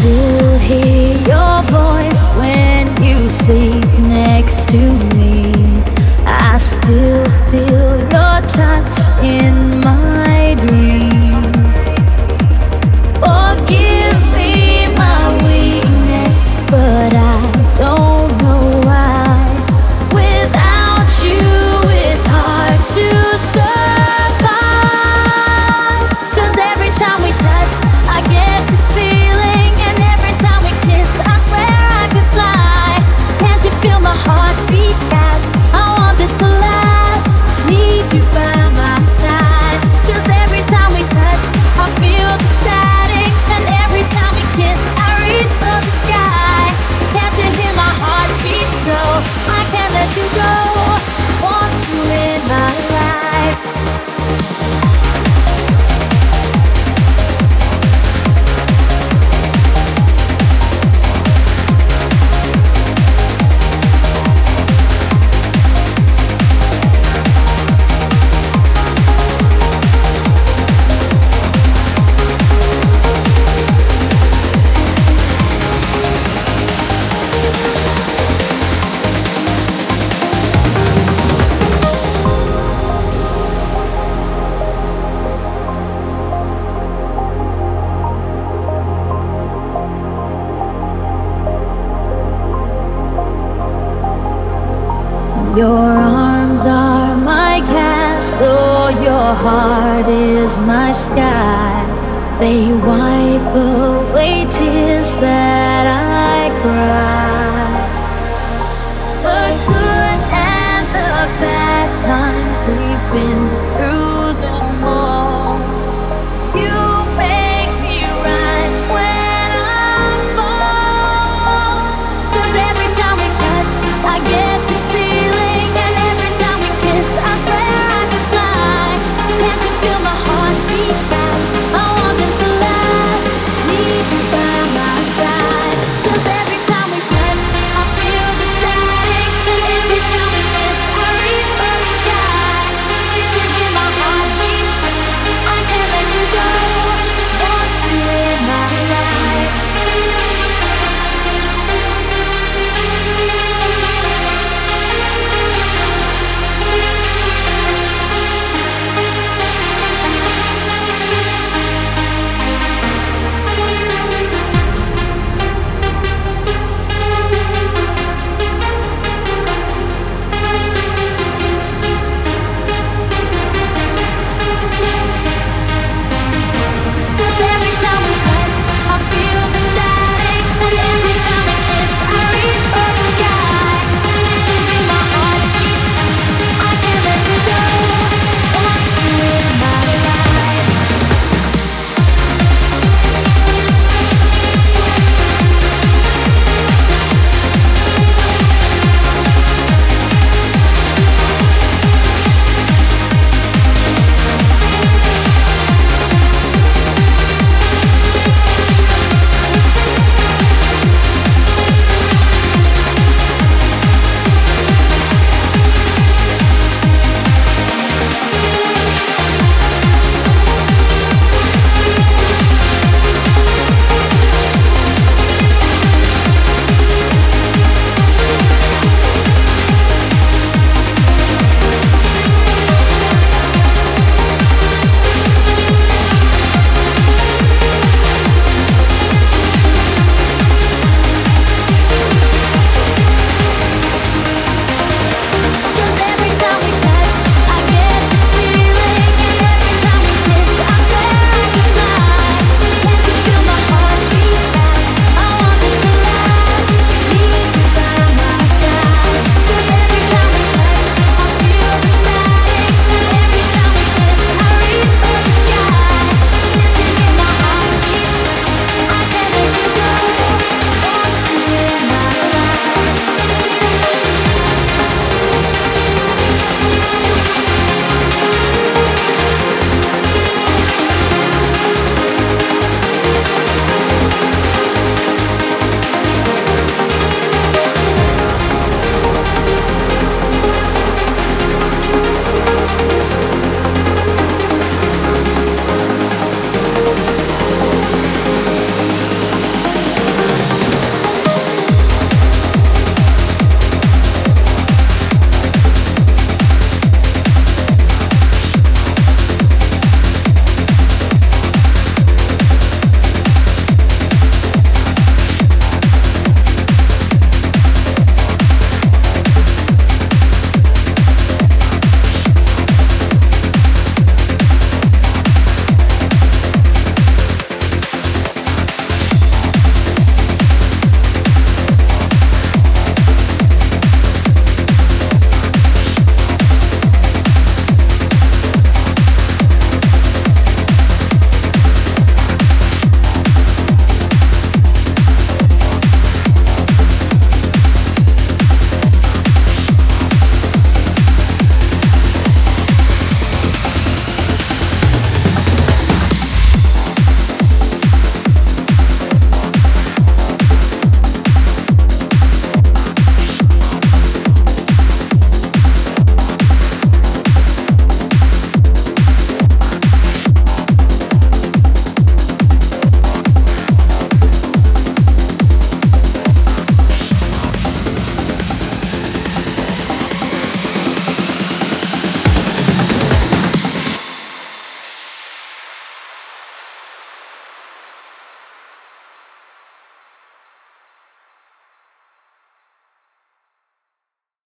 still hear your voice when you sleep next to me. I still feel your touch in my dream. Forgive me my weakness, but I don't know why. Without you, it's hard to survive. 'Cause every time we touch, I get this feeling, and every time we kiss, I swear I could fly. Can't you feel my heart beat fast? I want this to last. Need you by my side. 'Cause every time we touch, I feel the static, and every time we kiss, I reach for the sky. Can't you hear my heart beat? So I can't let you go. Want you in my life. Your arms are my castle, your heart is my sky. They wipe away tears that I cry. The good and the bad times we've been